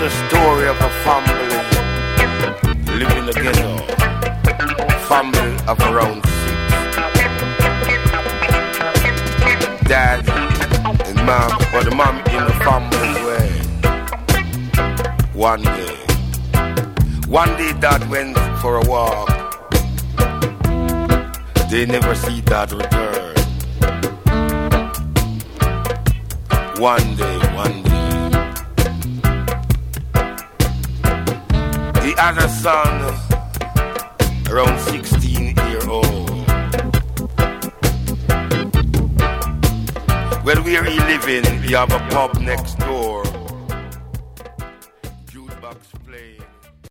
a story of a family living together. Family of around 6. Dad and mom, but the mom in the family way. One day Dad went for a walk. They never see Dad return. One day, the other son, around 16-year-old, well, where he living, he have a pub next door.